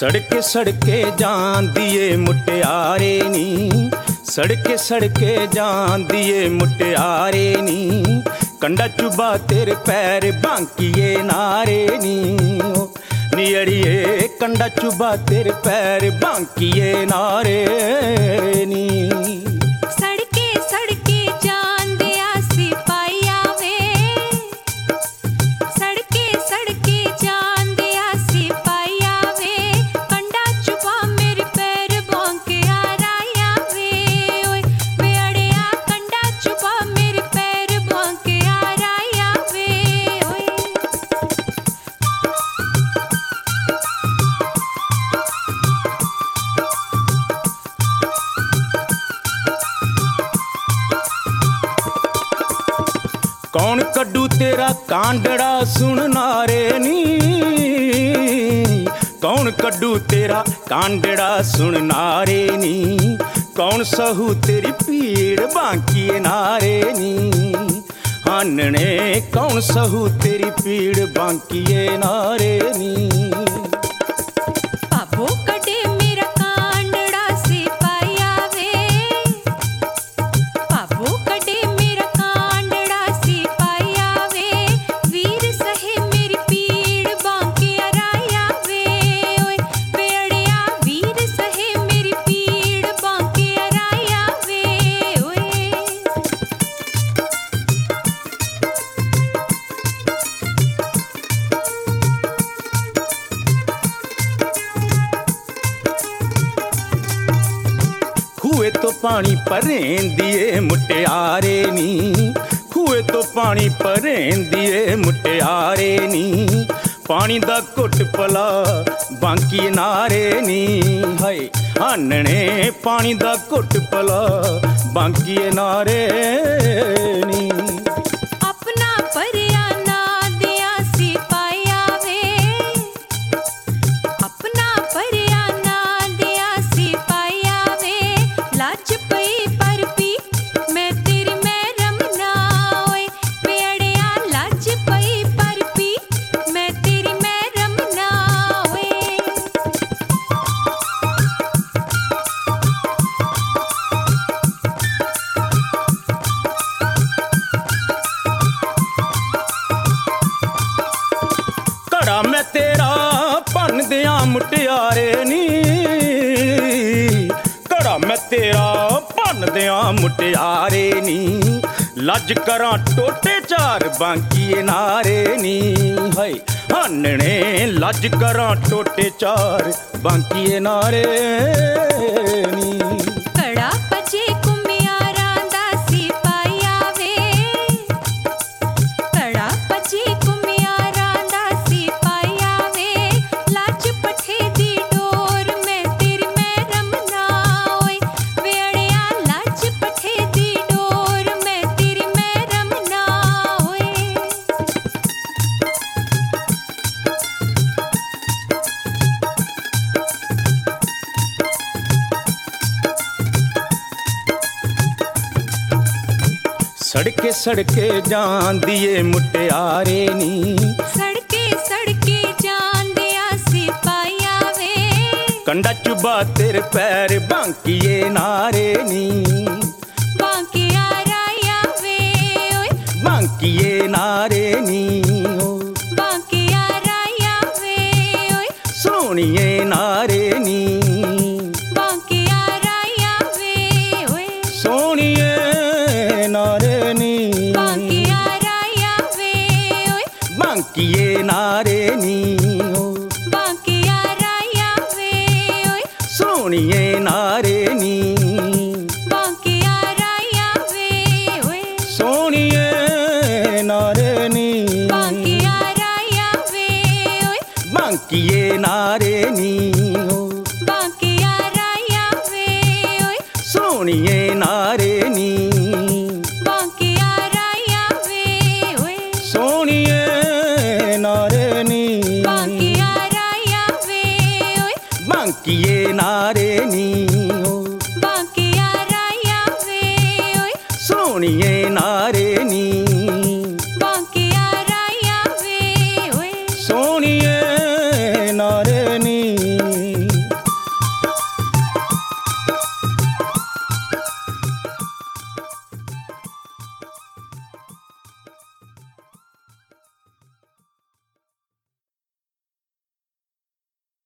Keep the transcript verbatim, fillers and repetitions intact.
सड़के सड़के जांदी ए मुटियारे नी, सड़के सड़के जांदी ए मुटियारे नी, कंडा चुबा तेरे पैर बांकिए नारे नी, नी अड़िए कंडा चुबा तेरे पैर बांकिए नारे नी। सड़के सड़के जांदे आ सिपाहिया वे, सड़के सड़के जांदे आ सिपाहिया वे, कंडा चुबा मेरे पैर बांके आ राया वे, ओए वे अड़िया कंडा चुबा मेरे पैर बांके आ राया वे, ओए। कौन कड्डू तेरा कांडड़ा सुन नारे नी, कौन कड्डू तेरा कांडड़ा सुन नारे नी, कौन सहू तेरी पीड़ बांकिए नारे नी, आनने कौन सहू तेरी पीड़ बांकिए नारे नी। पापो कटे मेरा कांडड़ा सिपाहिया वे, पापो कटे मेरा कांडड़ा सिपाहिया वे, वीर सहे मेरी पीड़ बांके आ राया वे, ओए वे अड़िया वीर सहे मेरी पीड़ बांके आ राया वे, ओए। खूए तो पानी भरें दिए मुटियारे नी, खूए तो पानी भरें दिए मुटियारे नी, पानी दा घुट पला बांकी नारे नी, हाय आनने पानी दा घुट पला बांकी नारे नी। अपना परिया ना दिया सिपाहिया वे, अपना परिया ना दिया सिपाहिया वे, लाज पई पर पी मैं तेरी मैरम ना, ओए वे अड़िया लाज पई पर पी मैं तेरी मैरम ना, ओए। घड़ा मैं तेरा भन दिया मुटियारे नी, घड़ा मैं तेरा भन दिया मुटियारे नी, लज करां टोटे चार बांकिए नारे नी, हाय आनने लज करां टोटे चार बांकिए नारे नी। कड़ा पचे कुम्हियारां दा सिपाहिया वे, कड़ा पचे कुम्हियारां दा सिपाहिया वे, लाज पठे दी डोर मैं तेरी मैरम ना, ओए वे अड़िया लाज पठे दी डोर मैं तेरी मैरम ना, ओए। सड़के सड़के जांदी ए मुटियारे नी, सड़के सड़के जांदे आ सिपाहिया वे, कंडा चुबा तेरे पैर बांकिए नारे नी, बांके आ राया वे, ओए बांकिए नारे नी, ओ बांके आ राया वे, ओए सोनिए नारे नी, बांके आ राया वे, ओए सोनिए नारे नी, बांके आ राया वे, ओए बांकिए नारे नी, ओ बांके आ राया वे, ओए सोनिए नारे नी, बांके आ राया वे, ओए सोनिए नारे नी, बांके आ राया वे, ओए बांकिए नारे नी, ओ बांके आ राया वे, ओए सोनिए नारे नी, बांके आ राया वे, ओए सोनिए नारे नी, बांके आ राया वे, ओए बांकिए नारे नी, ओ बांके आ राया वे, ओए सोनिए